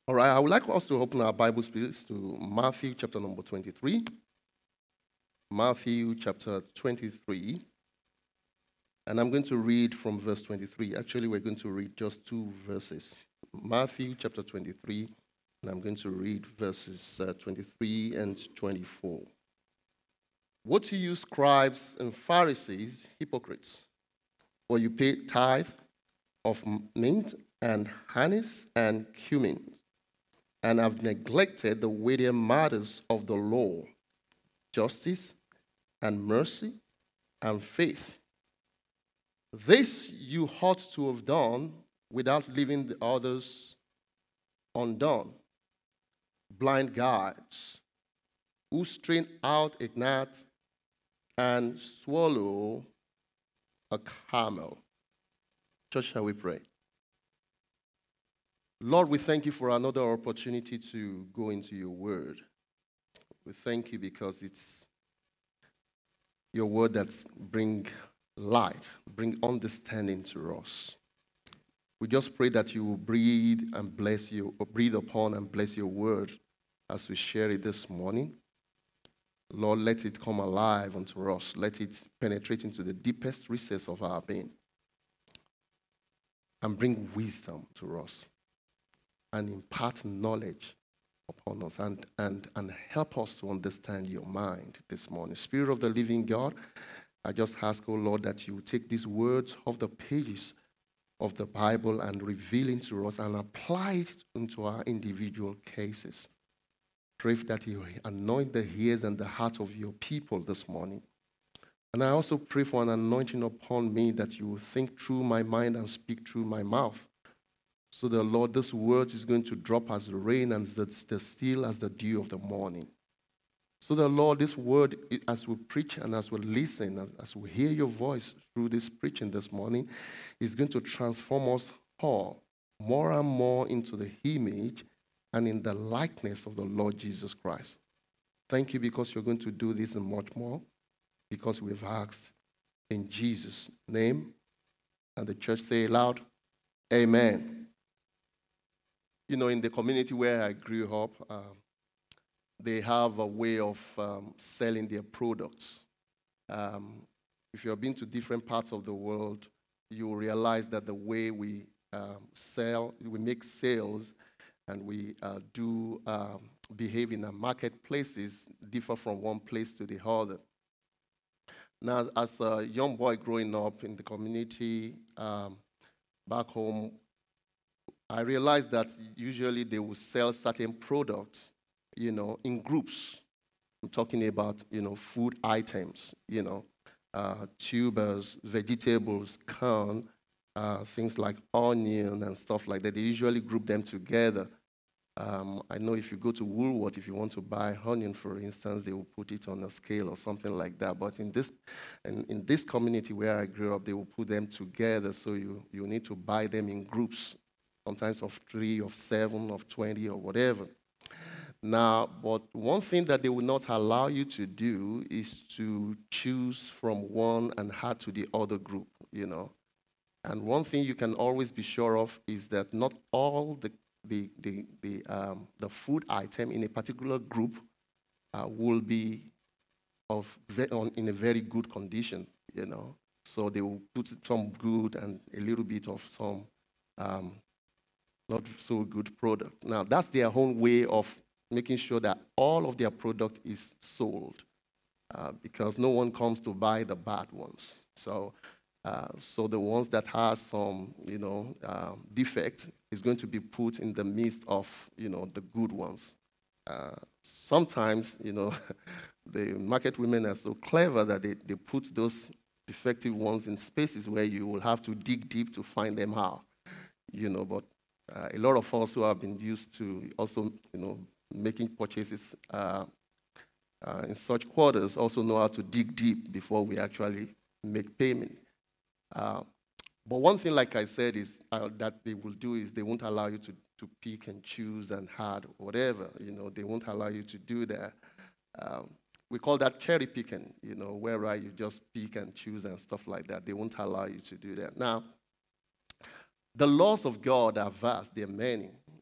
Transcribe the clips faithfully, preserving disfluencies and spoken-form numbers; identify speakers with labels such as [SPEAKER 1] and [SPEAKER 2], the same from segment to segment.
[SPEAKER 1] All right, I would like us to open our Bibles, please, to Matthew chapter number twenty-three. Matthew chapter twenty-three. And I'm going to read from verse twenty-three. Actually, we're going to read just two verses. Matthew chapter twenty-three, and I'm going to read verses uh, twenty-three and twenty-four. Woe to you, scribes and Pharisees, hypocrites, for you pay tithe of mint and anise and cumin, and have neglected the weightier matters of the law, justice and mercy and faith. This you ought to have done without leaving the others undone. Blind guides, who strain out a gnat and swallow a camel. Church, shall we pray? Lord, we thank you for another opportunity to go into your word. We thank you because it's your word that brings light, bring understanding to us. We just pray that you will breathe and bless you, or breathe upon and bless your word as we share it this morning. Lord, let it come alive unto us. Let it penetrate into the deepest recess of our being and bring wisdom to us and impart knowledge upon us and, and, and help us to understand your mind this morning. Spirit of the living God, I just ask, oh Lord, that you take these words off the pages of the Bible and reveal it to us and apply it into our individual cases. Pray that you anoint the ears and the heart of your people this morning. And I also pray for an anointing upon me that you will think through my mind and speak through my mouth. So the Lord, this word is going to drop as the rain and the still as the dew of the morning. So the Lord, this word, as we preach and as we listen, as, as we hear your voice through this preaching this morning, is going to transform us all more and more into the image and in the likeness of the Lord Jesus Christ. Thank you because you're going to do this and much more, because we've asked in Jesus' name. And the church say aloud, amen. You know, in the community where I grew up, um, they have a way of um, selling their products. Um, if you've been to different parts of the world, you will realize that the way we um, sell, we make sales, and we uh, do um, behave in our marketplaces differ from one place to the other. Now, as a young boy growing up in the community um, back home, I realized that usually they will sell certain products, you know, in groups. I'm talking about, you know, food items, you know, uh, tubers, vegetables, corn, uh, things like onion and stuff like that. They usually group them together. Um, I know if you go to Woolworth, if you want to buy onion, for instance, they will put it on a scale or something like that. But in this, in, in this community where I grew up, they will put them together. So you, you need to buy them in groups, sometimes of three, of seven, of twenty, or whatever. Now, but one thing that they will not allow you to do is to choose from one and add to the other group, you know. And one thing you can always be sure of is that not all the the the the, um, the food item in a particular group uh, will be of ve- on, in a very good condition, you know. So they will put some good and a little bit of some um, not so good product. Now, that's their own way of making sure that all of their product is sold, uh, because no one comes to buy the bad ones. So, uh, so the ones that have some, you know, uh, defect is going to be put in the midst of, you know, the good ones. Uh, sometimes, you know, the market women are so clever that they, they put those defective ones in spaces where you will have to dig deep to find them out, you know, but uh, a lot of us who have been used to also, you know, making purchases uh, uh, in such quarters also know how to dig deep before we actually make payment. Uh, but one thing, like I said, is uh, that they will do is they won't allow you to, to pick and choose and add whatever. You know, they won't allow you to do that. Um, we call that cherry picking, you know, where you just pick and choose and stuff like that. They won't allow you to do that. Now, the laws of God are vast. They're many.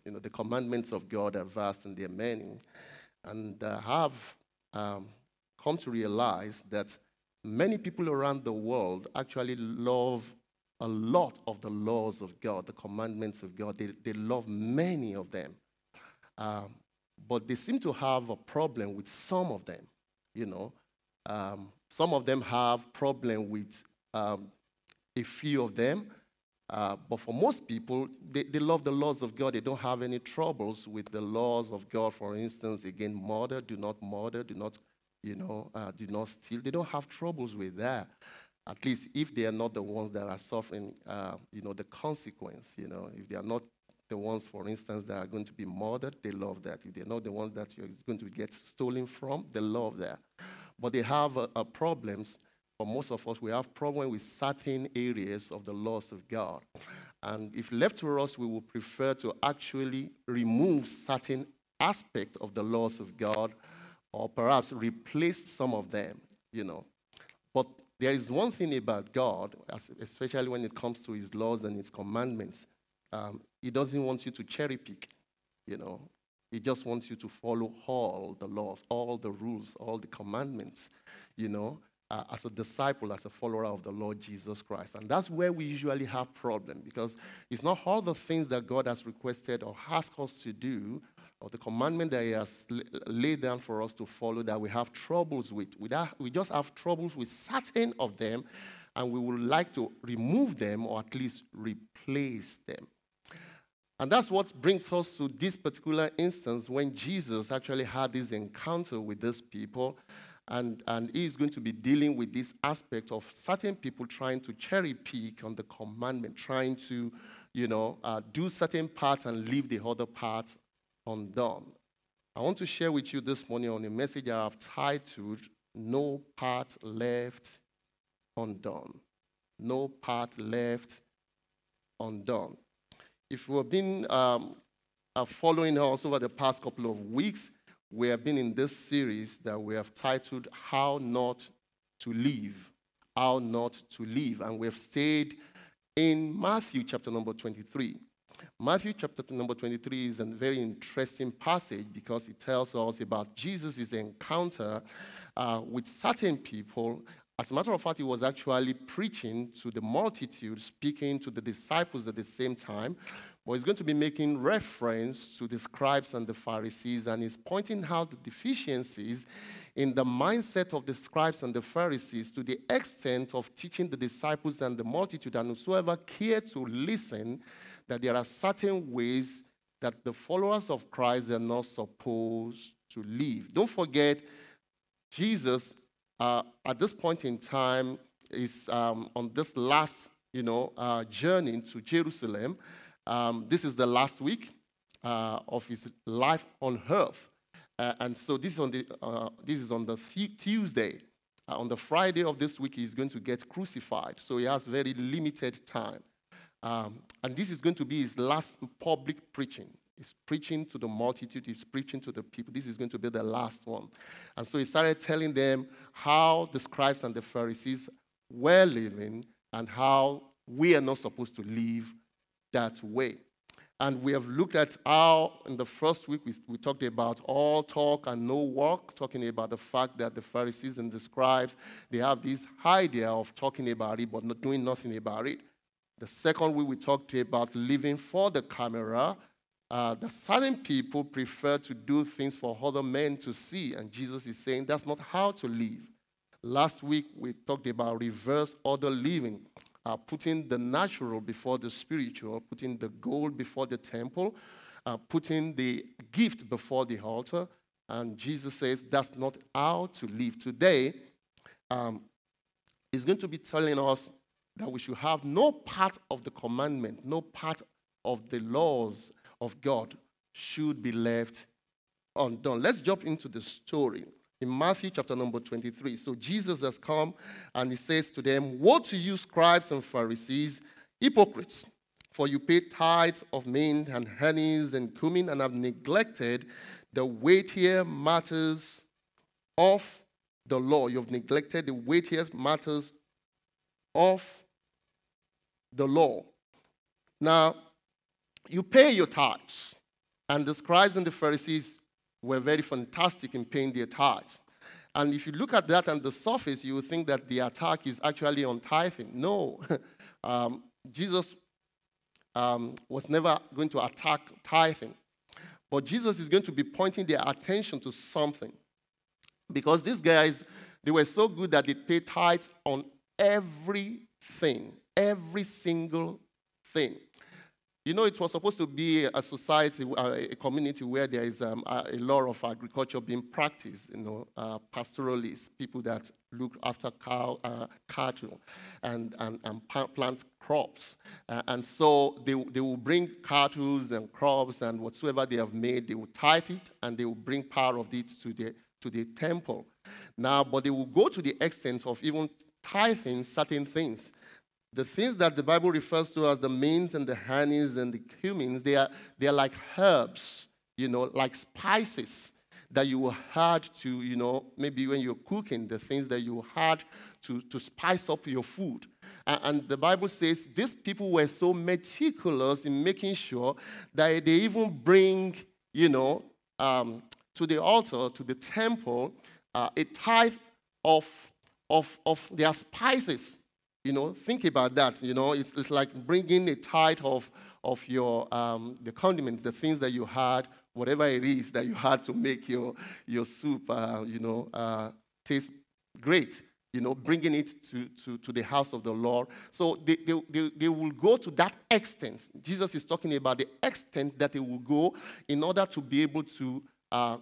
[SPEAKER 1] You know, the commandments of God are vast and they're many. And uh, have um, come to realize that many people around the world actually love a lot of the laws of God, the commandments of God. They, they love many of them. Um, but they seem to have a problem with some of them, you know. Um, some of them have problem with um, a few of them. Uh, but for most people, they, they love the laws of God. They don't have any troubles with the laws of God. For instance, again, murder, do not murder, do not, you know, uh, do not steal. They don't have troubles with that. At least if they are not the ones that are suffering, uh, you know, the consequence, you know. If they are not the ones, for instance, that are going to be murdered, they love that. If they're not the ones that you're going to get stolen from, they love that. But they have uh, uh, problems. For most of us, we have problems with certain areas of the laws of God. And if left to us, we would prefer to actually remove certain aspects of the laws of God or perhaps replace some of them, you know. But there is one thing about God, especially when it comes to his laws and his commandments. Um, he doesn't want you to cherry pick, you know. He just wants you to follow all the laws, all the rules, all the commandments, you know. Uh, as a disciple, as a follower of the Lord Jesus Christ. And that's where we usually have problem, because it's not all the things that God has requested or asked us to do, or the commandment that he has laid down for us to follow, that we have troubles with. We, that, we just have troubles with certain of them, and we would like to remove them or at least replace them. And that's what brings us to this particular instance when Jesus actually had this encounter with these people. And, and he is going to be dealing with this aspect of certain people trying to cherry pick on the commandment, trying to, you know, uh, do certain parts and leave the other parts undone. I want to share with you this morning on a message I have titled, No Part Left Undone. No Part Left Undone. If you have been um, uh, following us over the past couple of weeks, we have been in this series that we have titled, How Not to Live. How Not to Live. And we have stayed in Matthew chapter number twenty-three. Matthew chapter number twenty-three is a very interesting passage because it tells us about Jesus' encounter uh, with certain people. As a matter of fact, he was actually preaching to the multitude, speaking to the disciples at the same time. But he's going to be making reference to the scribes and the Pharisees, and he's pointing out the deficiencies in the mindset of the scribes and the Pharisees to the extent of teaching the disciples and the multitude and whosoever cared to listen that there are certain ways that the followers of Christ are not supposed to live. Don't forget, Jesus, uh, at this point in time, is um, on this last, you know, uh, journey to Jerusalem. Um, this is the last week uh, of his life on earth, uh, and so this is on the uh, this is on the th- Tuesday. Uh, on the Friday of this week, he's going to get crucified. So he has very limited time, um, and this is going to be his last public preaching. He's preaching to the multitude. He's preaching to the people. This is going to be the last one, and so he started telling them how the scribes and the Pharisees were living and how we are not supposed to live that way. And we have looked at how in the first week we, we talked about all talk and no work, talking about the fact that the Pharisees and the scribes, they have this idea of talking about it but not doing nothing about it. The second week we talked about living for the camera. Uh, that certain people prefer to do things for other men to see, and Jesus is saying that's not how to live. Last week we talked about reverse order living. Uh, putting the natural before the spiritual, putting the gold before the temple, uh, putting the gift before the altar. And Jesus says that's not how to live. Today, um, he's going to be telling us that we should have no part of the commandment, no part of the laws of God should be left undone. Let's jump into the story. In Matthew chapter number twenty-three. So Jesus has come and he says to them, Woe to you, scribes and Pharisees, hypocrites, for you pay tithes of mint and honeys and cumin and have neglected the weightier matters of the law. You have neglected the weightier matters of the law. Now, you pay your tithes. And the scribes and the Pharisees were very fantastic in paying their tithes. And if you look at that on the surface, you would think that the attack is actually on tithing. No. um, Jesus um, was never going to attack tithing. But Jesus is going to be pointing their attention to something. Because these guys, they were so good that they paid tithes on everything, every single thing. You know, it was supposed to be a society, a community where there is um, a lot of agriculture being practiced, you know, uh, pastoralists, people that look after cow, uh, cattle and, and, and plant crops. Uh, and so they, they will bring cattle and crops and whatsoever they have made, they will tithe it and they will bring part of it to the, to the temple. Now, but they will go to the extent of even tithing certain things. The things that the Bible refers to as the mint and the honeys and the cumins, they are, they are like herbs, you know, like spices that you will add to, you know, maybe when you're cooking, the things that you add to, to spice up your food. And, and the Bible says these people were so meticulous in making sure that they even bring, you know, um, to the altar, to the temple, uh, a tithe of, of, of their spices. You know, think about that. You know, it's, it's like bringing a tithe of, of your, um, the condiments, the things that you had, whatever it is that you had to make your, your soup, uh, you know, uh, taste great. You know, bringing it to, to, to the house of the Lord. So they, they, they, they will go to that extent. Jesus is talking about the extent that they will go in order to be able to uh,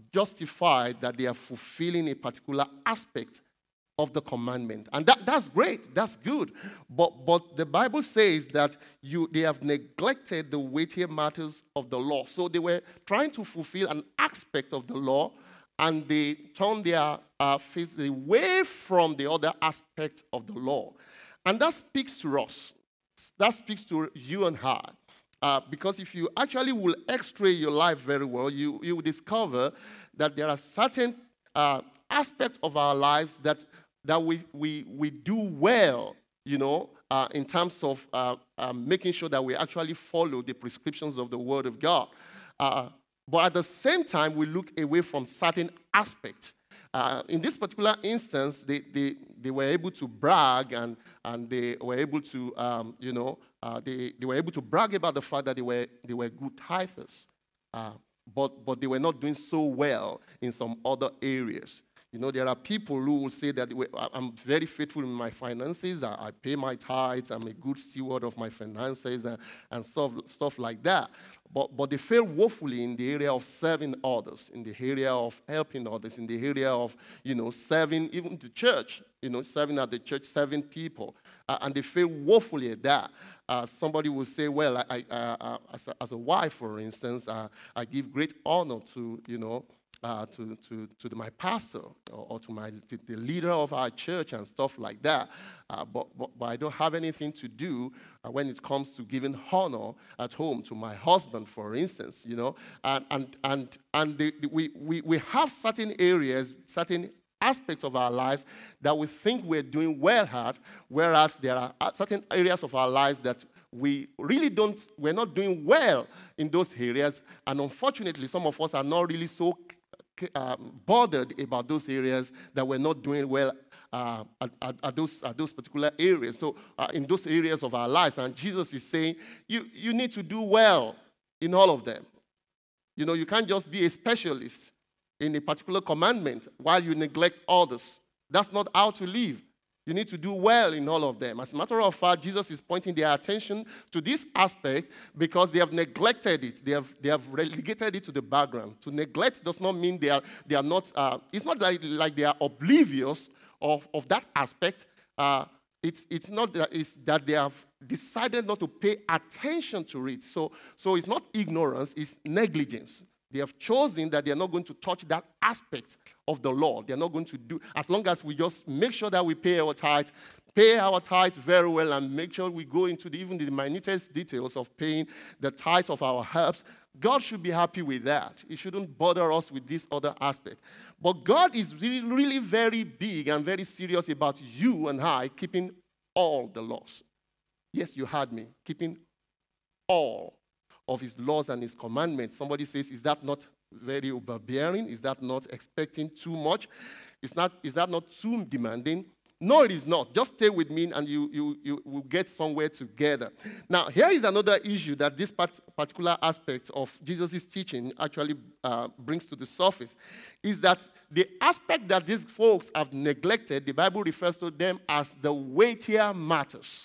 [SPEAKER 1] justify that they are fulfilling a particular aspect of the commandment. And that, that's great. That's good. But, but the Bible says that you they have neglected the weightier matters of the law. So they were trying to fulfill an aspect of the law, and they turned their uh, face away from the other aspect of the law. And that speaks to us. That speaks to you and I. Uh, because if you actually will x-ray your life very well, you, you will discover that there are certain uh, aspects of our lives that that we, we, we do well, you know, uh, in terms of uh, uh, making sure that we actually follow the prescriptions of the Word of God. Uh, but at the same time, we look away from certain aspects. Uh, in this particular instance, they, they, they were able to brag and, and they were able to, um, you know, uh, they, they were able to brag about the fact that they were, they were good tithers. Uh, but, but they were not doing so well in some other areas. You know, there are people who will say that I'm very faithful in my finances, I pay my tithes, I'm a good steward of my finances, and, and stuff, stuff like that. But, but they fail woefully in the area of serving others, in the area of helping others, in the area of, you know, serving even the church, you know, serving at the church, serving people. Uh, and they fail woefully at that. Uh, somebody will say, well, I, I, uh, as, a, as a wife, for instance, uh, I give great honor to, you know, Uh, to, to, to the, my pastor or, or to my, to the leader of our church and stuff like that. Uh, but, but, but I don't have anything to do uh, when it comes to giving honor at home to my husband, for instance, you know. And, and, and, and the, the, we, we, we have certain areas, certain aspects of our lives that we think we're doing well at, whereas there are certain areas of our lives that we really don't, we're not doing well in those areas. And unfortunately, some of us are not really so Um, bothered about those areas that we're not doing well uh, at, at, at, those, at those particular areas. So uh, in those areas of our lives, and Jesus is saying, you, you need to do well in all of them. You know, you can't just be a specialist in a particular commandment while you neglect others. That's not how to live. You need to do well in all of them. As a matter of fact, Jesus is pointing their attention to this aspect because they have neglected it. They have, they have relegated it to the background. To neglect does not mean they are, they are not, uh, it's not like, like they are oblivious of, of that aspect. Uh, it's, it's not that, it's that they have decided not to pay attention to it. So, so it's not ignorance, it's negligence. They have chosen that they are not going to touch that aspect of the law. They are not going to do, as long as we just make sure that we pay our tithe, pay our tithe very well, and make sure we go into the, even the minutest details of paying the tithe of our herbs. God should be happy with that. He shouldn't bother us with this other aspect. But God is really, really very big and very serious about you and I keeping all the laws. Yes, you heard me. Keeping all of his laws and his commandments. Somebody says, is that not very overbearing? Is that not expecting too much? Is, not, is that not too demanding? No, it is not. Just stay with me and you, you, you will get somewhere together. Now, here is another issue that this part, particular aspect of Jesus' teaching actually uh, brings to the surface, is that the aspect that these folks have neglected, the Bible refers to them as the weightier matters.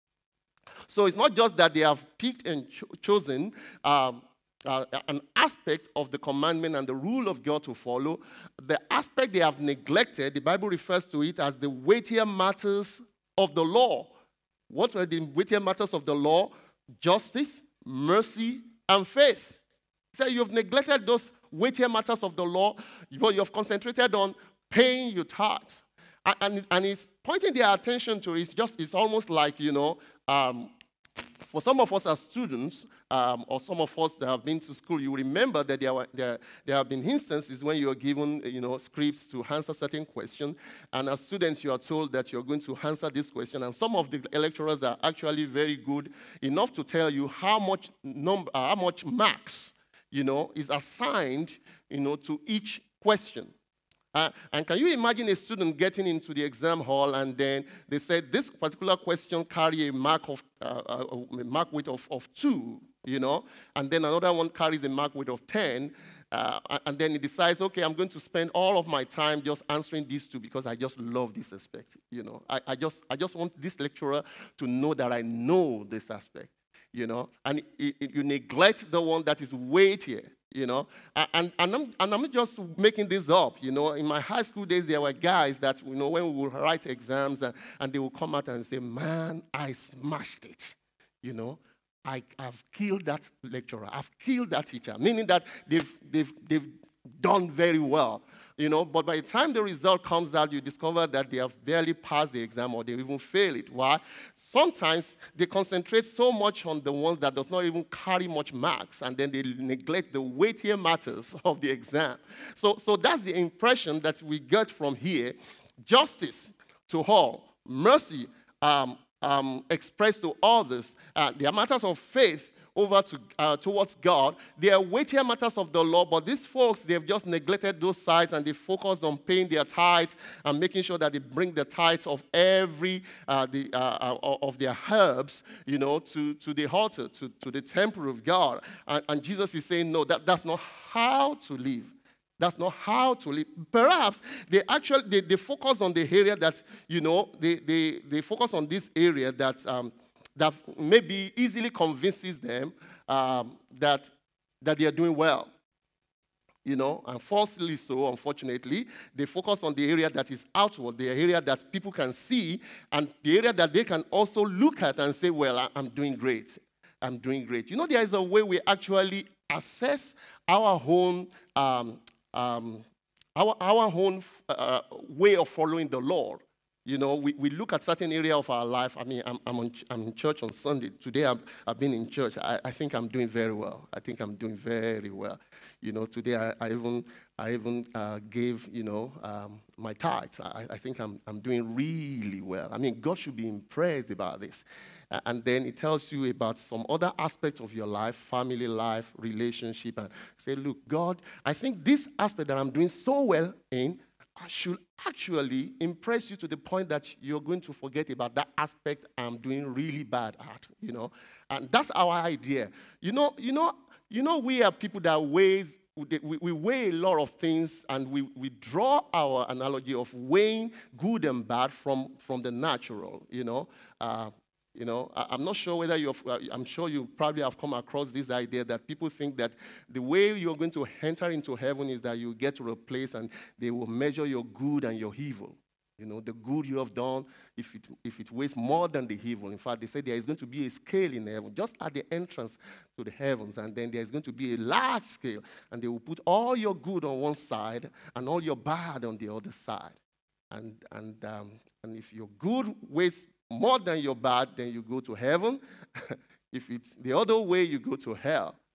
[SPEAKER 1] So it's not just that they have picked and cho- chosen um, Uh, an aspect of the commandment and the rule of God to follow. The aspect they have neglected, the Bible refers to it as the weightier matters of the law. What were the weightier matters of the law? Justice, mercy, and faith. So you've neglected those weightier matters of the law, but you've concentrated on paying your tithes. And, and, and it's pointing their attention to it. It's just, it's almost like, you know, um, for some of us as students, um, or some of us that have been to school, you remember that there, were, there, there have been instances when you are given, you know, scripts to answer certain questions, and as students, you are told that you're going to answer this question, and some of the lecturers are actually very good enough to tell you how much number, uh, how much marks, you know, is assigned, you know, to each question. Uh, and can you imagine a student getting into the exam hall and then they said this particular question carry a mark of uh, a mark weight of, of two, you know, and then another one carries a mark weight of ten, uh, and then he decides, okay, I'm going to spend all of my time just answering these two because I just love this aspect, you know. I, I just I just want this lecturer to know that I know this aspect, you know, and it, it, you neglect the one that is weightier. You know, and, and, I'm, and I'm not just making this up. You know, in my high school days, there were guys that, you know, when we would write exams and, and they would come out and say, man, I smashed it. You know, I, I've killed that lecturer. I've killed that teacher, meaning that they've, they've, they've done very well. You know, but by the time the result comes out, you discover that they have barely passed the exam or they even fail it. Why? Sometimes they concentrate so much on the ones that does not even carry much marks, and then they neglect the weightier matters of the exam. So, so that's the impression that we get from here. Justice to all, mercy um, um, expressed to others, uh, they are matters of faith over to, uh, towards God. They are weightier matters of the law, but these folks, they've just neglected those sides and they focused on paying their tithes and making sure that they bring the tithes of every, uh, the, uh, uh, of their herbs, you know, to, to the altar, to, to the temple of God. And, and Jesus is saying, no, that, that's not how to live. That's not how to live. Perhaps they actually, they, they focus on the area that, you know, they, they, they focus on this area that, um, that maybe easily convinces them um, that, that they are doing well. You know, and falsely so, unfortunately, they focus on the area that is outward, the area that people can see, and the area that they can also look at and say, well, I'm doing great. I'm doing great. You know, there is a way we actually assess our own, um, um, our, our own uh, way of following the Lord. You know, we, we look at certain area of our life. I mean, I'm, I'm, on, I'm in church on Sunday. Today, I'm, I've been in church. I, I think I'm doing very well. I think I'm doing very well. You know, today I, I even, I even uh, gave, you know, um, my tithes. I, I think I'm, I'm doing really well. I mean, God should be impressed about this. Uh, and then it tells you about some other aspects of your life, family life, relationship, and say, look, God, I think this aspect that I'm doing so well in, I should actually impress you to the point that you're going to forget about that aspect I'm doing really bad at, you know. And that's our idea. You know, you know, you know, we are people that weighs, we, we weigh a lot of things, and we, we draw our analogy of weighing good and bad from, from the natural, you know. Uh, You know, I'm not sure whether you've, I'm sure you probably have come across this idea that people think that the way you're going to enter into heaven is that you get to a place and they will measure your good and your evil. You know, the good you have done, if it, if it weighs more than the evil. In fact, they say there is going to be a scale in heaven, just at the entrance to the heavens, and then there's going to be a large scale, and they will put all your good on one side and all your bad on the other side. And, and, um, and if your good weighs more than your bad, then you go to heaven. If it's the other way, you go to hell.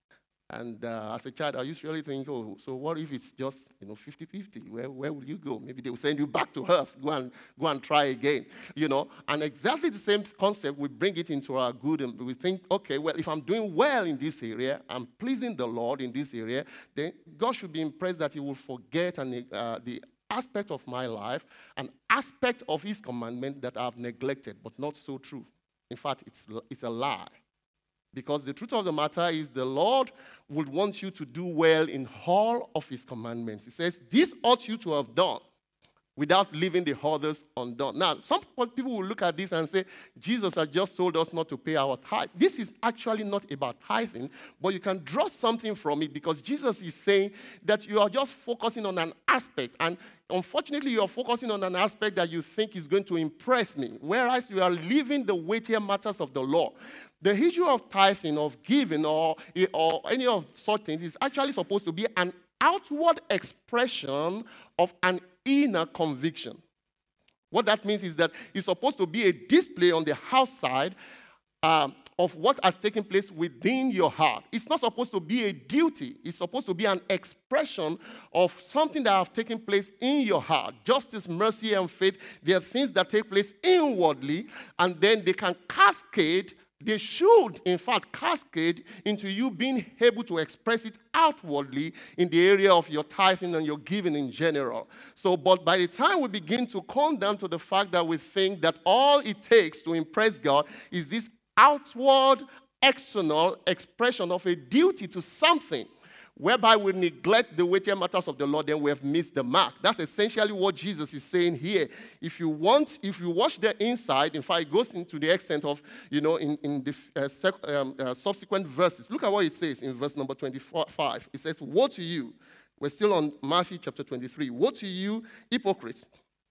[SPEAKER 1] And uh, as a child, I usually think, oh, so what if it's just, you know, fifty-fifty? Where, where will you go? Maybe they will send you back to earth. Go and, go and try again, you know. And exactly the same concept, we bring it into our good, and we think, okay, well, if I'm doing well in this area, I'm pleasing the Lord in this area, then God should be impressed that he will forget and, uh, the aspect of my life, an aspect of his commandment that I've neglected, but not so true. In fact, it's, it's a lie. Because the truth of the matter is the Lord would want you to do well in all of his commandments. He says, this ought you to have done without leaving the others undone. Now, some people will look at this and say, Jesus has just told us not to pay our tithe. This is actually not about tithing, but you can draw something from it because Jesus is saying that you are just focusing on an aspect. And unfortunately, you are focusing on an aspect that you think is going to impress me, whereas you are leaving the weightier matters of the law. The issue of tithing, of giving, or, or any of such things is actually supposed to be an outward expression of an inner conviction. What that means is that it's supposed to be a display on the outside um, of what has taken place within your heart. It's not supposed to be a duty. It's supposed to be an expression of something that have taken place in your heart. Justice, mercy, and faith, they are things that take place inwardly, and then they can cascade. They should, in fact, cascade into you being able to express it outwardly in the area of your tithing and your giving in general. So, but by the time we begin to come down to the fact that we think that all it takes to impress God is this outward, external expression of a duty to something, whereby we neglect the weightier matters of the Lord, then we have missed the mark. That's essentially what Jesus is saying here. If you want, if you watch the inside, in fact, it goes into the extent of, you know, in, in the uh, sec, um, uh, subsequent verses. Look at what it says in verse number twenty-five. It says, woe to you. We're still on Matthew chapter twenty-three. Woe to you, hypocrites.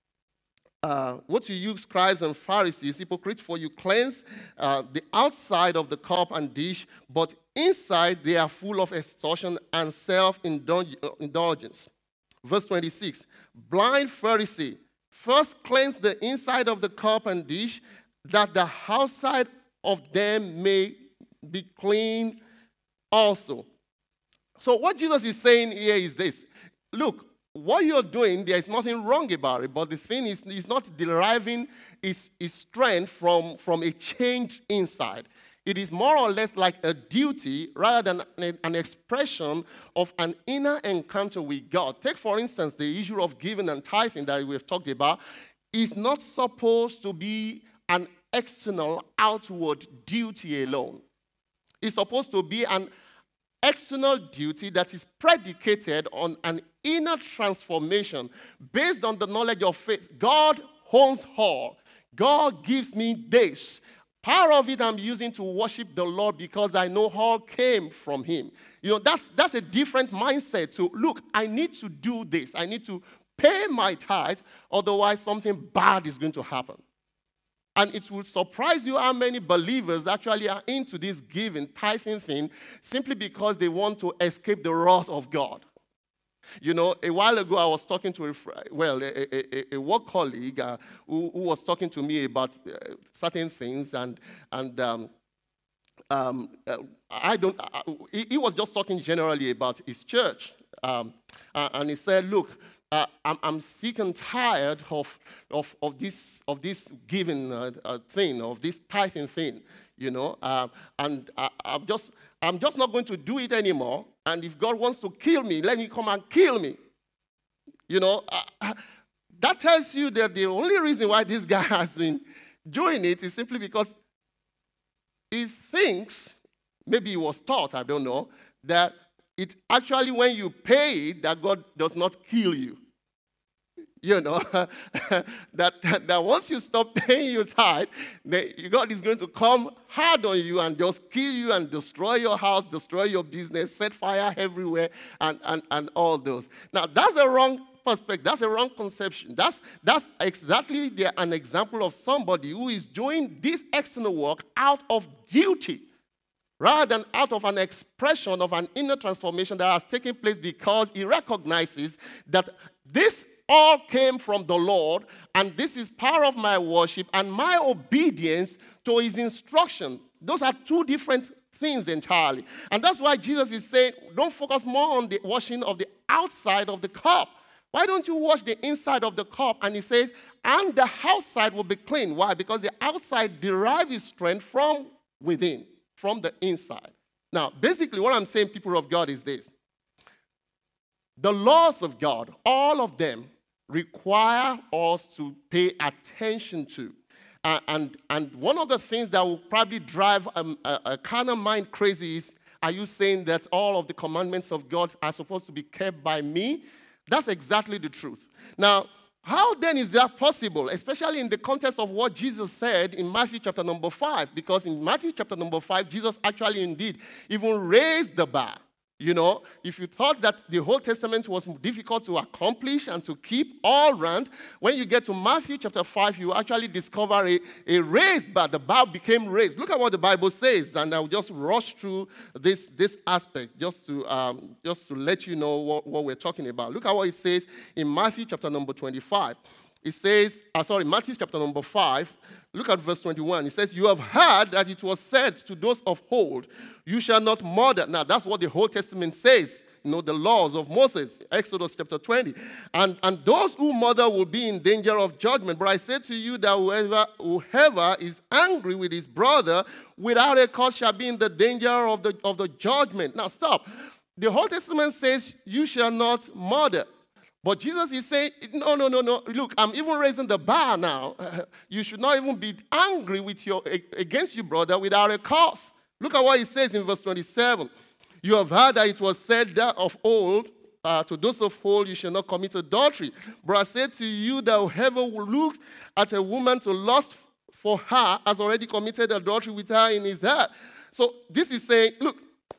[SPEAKER 1] Uh, what to you, scribes and Pharisees, hypocrites, for you cleanse uh, the outside of the cup and dish, but inside they are full of extortion and self-indulgence. Verse twenty-six, blind Pharisee, first cleanse the inside of the cup and dish, that the outside of them may be clean also. So what Jesus is saying here is this. Look, what you're doing, there is nothing wrong about it, but the thing is, is not deriving its, its strength from, from a change inside. It is more or less like a duty rather than an, an expression of an inner encounter with God. Take, for instance, the issue of giving and tithing that we've talked about is not supposed to be an external, outward duty alone. It's supposed to be an external duty that is predicated on an inner transformation based on the knowledge of faith. God owns all. God gives me this. Part of it I'm using to worship the Lord because I know all came from him. You know, that's, that's a different mindset to, look, I need to do this. I need to pay my tithe, otherwise something bad is going to happen. And it will surprise you how many believers actually are into this giving, tithing thing simply because they want to escape the wrath of God. You know, a while ago I was talking to, a, well, a, a, a work colleague uh, who, who was talking to me about uh, certain things, and, and um, um, uh, I don't, uh, he, he was just talking generally about his church. Um, uh, and he said, look, Uh, I'm, I'm sick and tired of, of, of, this, of this giving uh, uh, thing, of this tithing thing, you know. Uh, and I, I'm, just, I'm just not going to do it anymore. And if God wants to kill me, let him come and kill me. You know, uh, that tells you that the only reason why this guy has been doing it is simply because he thinks, maybe he was taught, I don't know, that it's actually when you pay it that God does not kill you. You know, that, that, that once you stop paying your tithe, God is going to come hard on you and just kill you and destroy your house, destroy your business, set fire everywhere, and, and, and all those. Now, that's a wrong perspective. That's a wrong conception. That's, that's exactly the, an example of somebody who is doing this external work out of duty, rather than out of an expression of an inner transformation that has taken place because he recognizes that this all came from the Lord, and this is part of my worship and my obedience to his instruction. Those are two different things entirely. And that's why Jesus is saying, don't focus more on the washing of the outside of the cup. Why don't you wash the inside of the cup? And he says, and the outside will be clean. Why? Because the outside derives its strength from within, from the inside. Now, basically what I'm saying, people of God, is this. The laws of God, all of them, require us to pay attention to. Uh, and, and one of the things that will probably drive um, a, a carnal mind crazy is, are you saying that all of the commandments of God are supposed to be kept by me? That's exactly the truth. Now, how then is that possible, especially in the context of what Jesus said in Matthew chapter number five? Because in Matthew chapter number five, Jesus actually indeed even raised the bar. You know, if you thought that the Old Testament was difficult to accomplish and to keep all round, when you get to Matthew chapter five, you actually discover a, a raised bar. The bar became raised. Look at what the Bible says, and I'll just rush through this, this aspect just to, um, just to let you know what, what we're talking about. Look at what it says in Matthew chapter number twenty-five. It says, uh, sorry, Matthew chapter number five, look at verse twenty-one. It says, you have heard that it was said to those of old, you shall not murder. Now, that's what the Old Testament says, you know, the laws of Moses, Exodus chapter twenty. And, and those who murder will be in danger of judgment. But I say to you that whoever, whoever is angry with his brother without a cause shall be in the danger of the, of the judgment. Now, stop. The Old Testament says, you shall not murder. But Jesus is saying, no, no, no, no. Look, I'm even raising the bar now. Uh, you should not even be angry with your against your brother without a cause. Look at what he says in verse twenty-seven. You have heard that it was said that of old, uh, to those of old, you shall not commit adultery. But I say to you that whoever looks at a woman to lust for her has already committed adultery with her in his heart. So this is saying, look,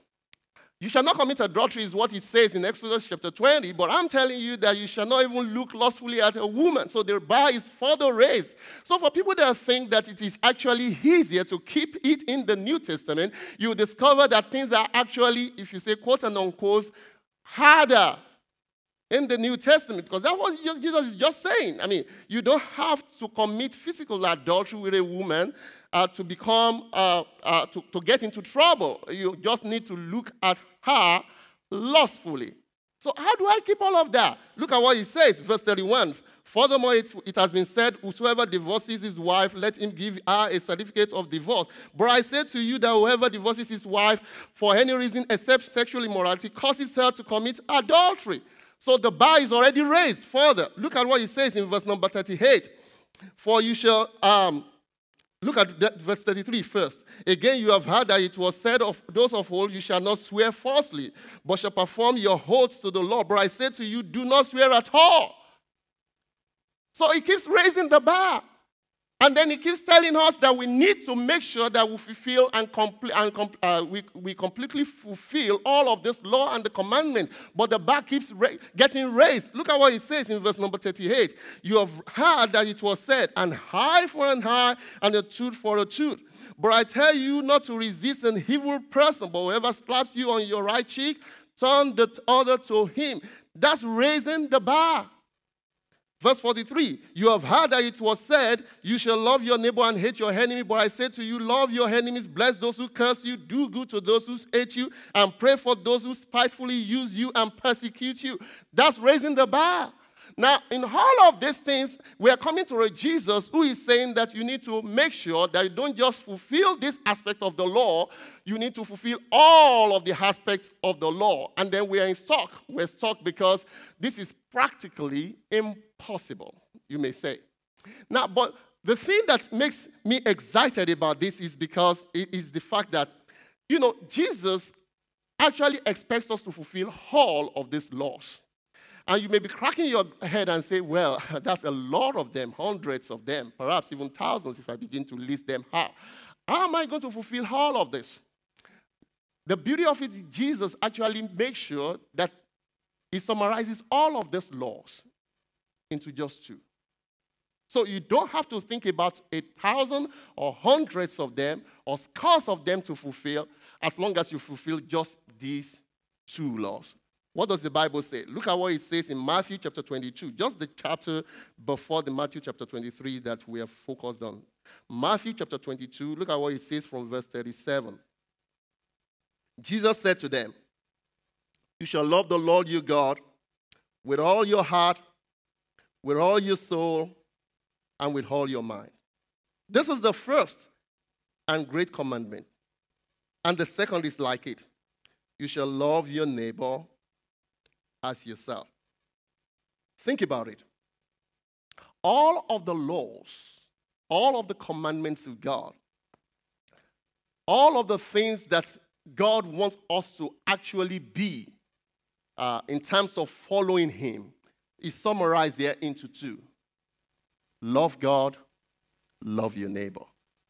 [SPEAKER 1] you shall not commit adultery is what it says in Exodus chapter twenty, but I'm telling you that you shall not even look lustfully at a woman. So the bar is further raised. So for people that think that it is actually easier to keep it in the New Testament, you discover that things are actually, if you say quote and unquote, harder in the New Testament, because that's what Jesus is just saying. I mean, you don't have to commit physical adultery with a woman uh, to become, uh, uh, to, to get into trouble. You just need to look at her lustfully. So how do I keep all of that? Look at what he says, verse thirty-one. Furthermore, it, it has been said, whosoever divorces his wife, let him give her a certificate of divorce. But I say to you that whoever divorces his wife for any reason except sexual immorality causes her to commit adultery. So the bar is already raised further. Look at what he says in verse number thirty-eight. For you shall, um, look at that, verse thirty-three first. Again, you have heard that it was said of those of old, you shall not swear falsely, but shall perform your oaths to the Lord. But I say to you, do not swear at all. So he keeps raising the bar. And then he keeps telling us that we need to make sure that we fulfill and, compl- and compl- uh, we, we completely fulfill all of this law and the commandment. But the bar keeps ra- getting raised. Look at what it says in verse number thirty-eight. You have heard that it was said, an eye for an eye and a tooth for a tooth. But I tell you not to resist an evil person, but whoever slaps you on your right cheek, turn the other to him. That's raising the bar. Verse forty-three, you have heard that it was said, you shall love your neighbor and hate your enemy. But I say to you, love your enemies, bless those who curse you, do good to those who hate you, and pray for those who spitefully use you and persecute you. That's raising the bar. Now, in all of these things, we are coming to a Jesus who is saying that you need to make sure that you don't just fulfill this aspect of the law, you need to fulfill all of the aspects of the law. And then we are in stock. We're stuck because this is practically impossible, you may say. Now, but the thing that makes me excited about this is because it is the fact that, you know, Jesus actually expects us to fulfill all of these laws. And you may be cracking your head and say, well, that's a lot of them, hundreds of them, perhaps even thousands if I begin to list them out. How am I going to fulfill all of this? The beauty of it is Jesus actually makes sure that he summarizes all of these laws into just two. So you don't have to think about a thousand or hundreds of them or scores of them to fulfill as long as you fulfill just these two laws. What does the Bible say? Look at what it says in Matthew chapter twenty-two, just the chapter before the Matthew chapter twenty-three that we have focused on. Matthew chapter twenty-two, look at what it says from verse thirty-seven. Jesus said to them, you shall love the Lord your God with all your heart, with all your soul, and with all your mind. This is the first and great commandment. And the second is like it. You shall love your neighbor as yourself. Think about it. All of the laws, all of the commandments of God, all of the things that God wants us to actually be uh, in terms of following him is summarized here into two. Love God, love your neighbor.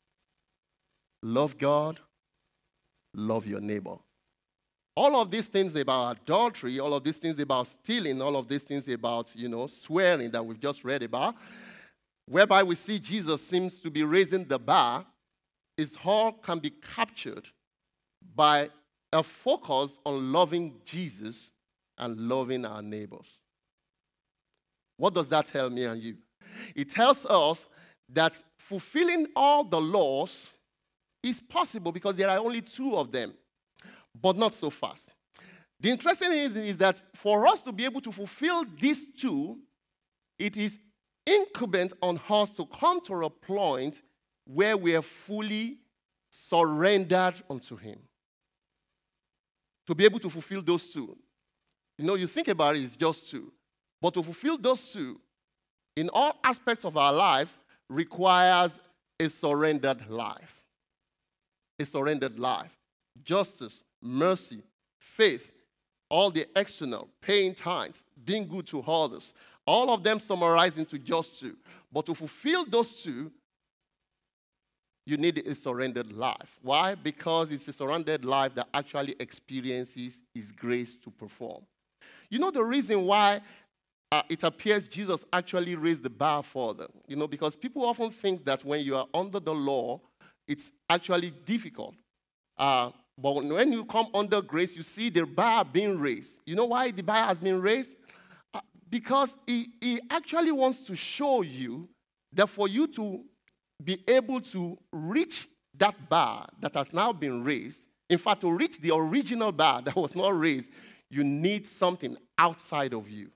[SPEAKER 1] Love God, love your neighbor. All of these things about adultery, all of these things about stealing, all of these things about, you know, swearing that we've just read about, whereby we see Jesus seems to be raising the bar, is all can be captured by a focus on loving Jesus and loving our neighbors. What does that tell me and you? It tells us that fulfilling all the laws is possible because there are only two of them, but not so fast. The interesting thing is that for us to be able to fulfill these two, it is incumbent on us to come to a point where we are fully surrendered unto him. To be able to fulfill those two. You know, you think about it, it's just two. But to fulfill those two in all aspects of our lives requires a surrendered life. A surrendered life. Justice, mercy, faith, all the external, paying tithes, being good to others, all of them summarized into just two. But to fulfill those two, you need a surrendered life. Why? Because it's a surrendered life that actually experiences his grace to perform. You know the reason why uh, it appears Jesus actually raised the bar further? You know, because people often think that when you are under the law, it's actually difficult. Uh, but when you come under grace, you see the bar being raised. You know why the bar has been raised? Uh, because he, he actually wants to show you that for you to be able to reach that bar that has now been raised, in fact, to reach the original bar that was not raised, you need something outside of you.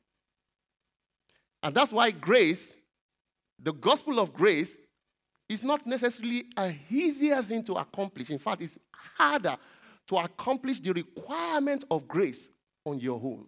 [SPEAKER 1] And that's why grace, the gospel of grace, is not necessarily an easier thing to accomplish. In fact, it's harder to accomplish the requirement of grace on your own.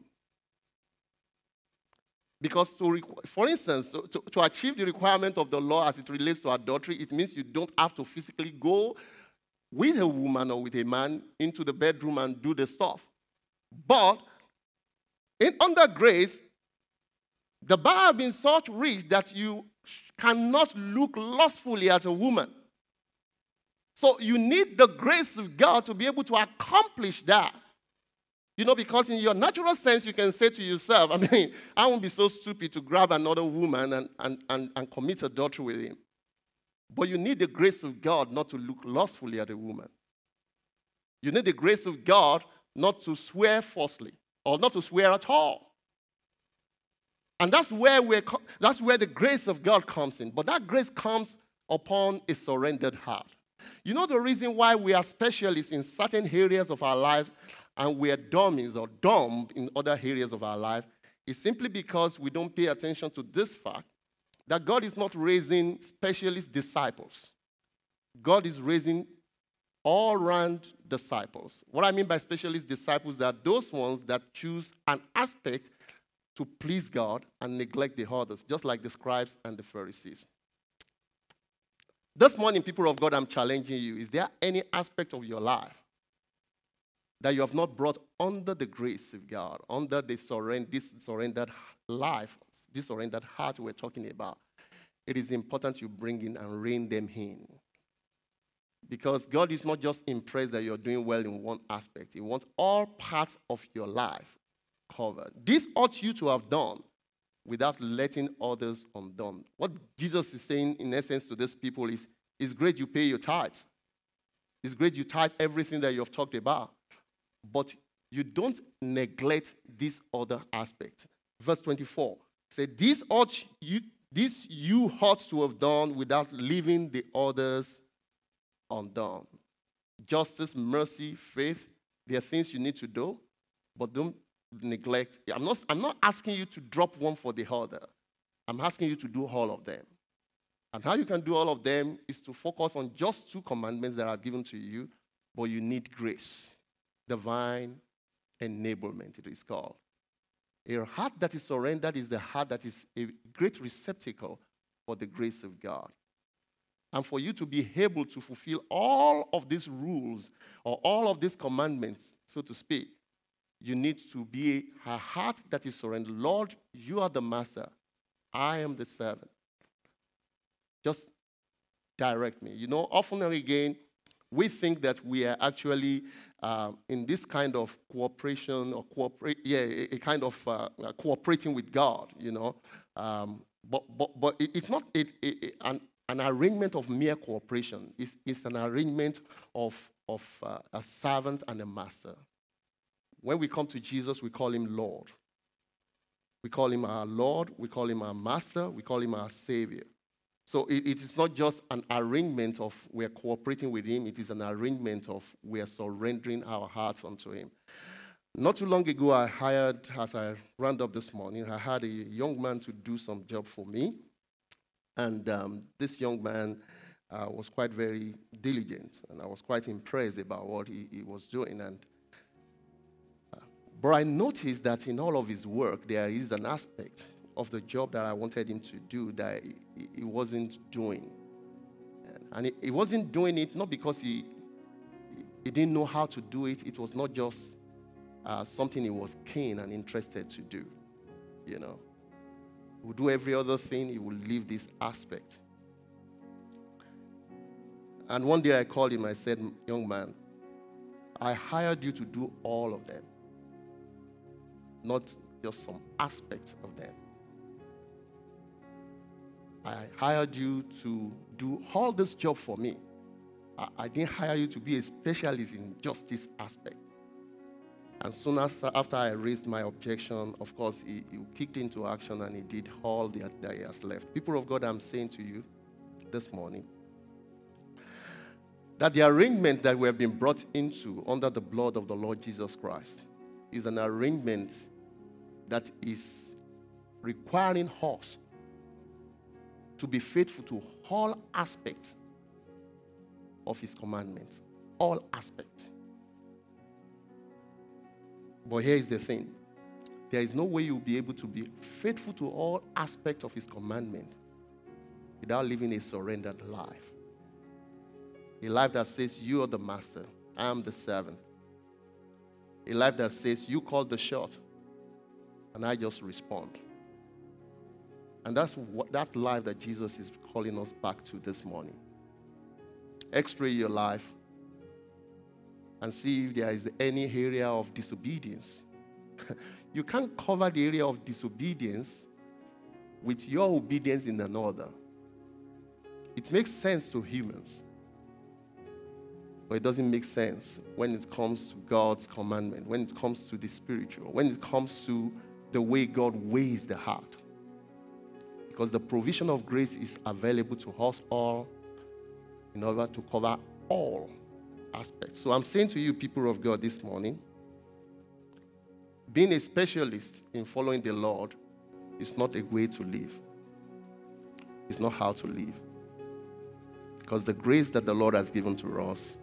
[SPEAKER 1] Because, to, for instance, to, to, to achieve the requirement of the law as it relates to adultery, it means you don't have to physically go with a woman or with a man into the bedroom and do the stuff. But in, under grace, the bar has been so rich that you cannot look lustfully at a woman. So you need the grace of God to be able to accomplish that. You know, because in your natural sense, you can say to yourself, I mean, I won't be so stupid to grab another woman and, and, and, and commit adultery with him. But you need the grace of God not to look lustfully at a woman. You need the grace of God not to swear falsely or not to swear at all. And that's where we're, that's where the grace of God comes in. But that grace comes upon a surrendered heart. You know the reason why we are specialists in certain areas of our life and we are dummies or dumb in other areas of our life is simply because we don't pay attention to this fact that God is not raising specialist disciples. God is raising all-round disciples. What I mean by specialist disciples are those ones that choose an aspect to please God and neglect the others, just like the scribes and the Pharisees. This morning, people of God, I'm challenging you. Is there any aspect of your life that you have not brought under the grace of God, under the surrend- this surrendered life, this surrendered heart we're talking about? It is important you bring in and rein them in. Because God is not just impressed that you're doing well in one aspect. He wants all parts of your life covered. This ought you to have done without letting others undone. What Jesus is saying, in essence, to these people is, it's great you pay your tithes. It's great you tithe everything that you've talked about. But you don't neglect this other aspect. Verse twenty-four says, this ought you, this you ought to have done without leaving the others undone. Justice, mercy, faith, There are things you need to do, but don't neglect. I'm not, I'm not asking you to drop one for the other. I'm asking you to do all of them. And how you can do all of them is to focus on just two commandments that are given to you, but you need grace. Divine enablement, it is called. A heart that is surrendered is the heart that is a great receptacle for the grace of God. And for you to be able to fulfill all of these rules or all of these commandments, so to speak, you need to be a heart that is surrendered. Lord, you are the master. I am the servant. Just direct me. You know, often and again, we think that we are actually uh, in this kind of cooperation or cooperate, yeah, a, a kind of uh, cooperating with God, you know. Um, but, but, but it's not a, a, a, an, an arrangement of mere cooperation. It's, it's an arrangement of, of uh, a servant and a master. When we come to Jesus, we call him Lord. We call him our Lord. We call him our master. We call him our Savior. So it, it is not just an arrangement of we're cooperating with him. It is an arrangement of we're surrendering our hearts unto him. Not too long ago, I hired, as I round up this morning, I had a young man to do some job for me. And um, this young man uh, was quite very diligent. And I was quite impressed about what he, he was doing. And uh, but I noticed that in all of his work, there is an aspect of the job that I wanted him to do that he, he wasn't doing. And he, he wasn't doing it not because he, he didn't know how to do it. It was not just uh, something he was keen and interested to do, you know. He would do every other thing. He would leave this aspect. And one day I called him. I said, young man, I hired you to do all of them, not just some aspects of them. I hired you to do all this job for me. I, I didn't hire you to be a specialist in just this aspect. And soon as, after I raised my objection, of course, he, he kicked into action and he did all that, that he has left. People of God, I'm saying to you this morning that the arrangement that we have been brought into under the blood of the Lord Jesus Christ is an arrangement that is requiring us to be faithful to all aspects of his commandments. All aspects. But here is the thing. There is no way you'll be able to be faithful to all aspects of his commandment without living a surrendered life. A life that says, you are the master, I am the servant. A life that says, you call the shot, and I just respond. And that's what, that life that Jesus is calling us back to this morning. X-ray your life and see if there is any area of disobedience. You can't cover the area of disobedience with your obedience in another. It makes sense to humans, but it doesn't make sense when it comes to God's commandment, when it comes to the spiritual, when it comes to the way God weighs the heart. Because the provision of grace is available to us all in order to cover all aspects. So I'm saying to you, people of God, this morning, being a specialist in following the Lord is not a way to live. It's not how to live. Because the grace that the Lord has given to us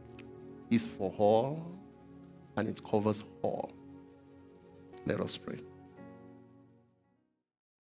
[SPEAKER 1] is for all, and it covers all. Let us pray.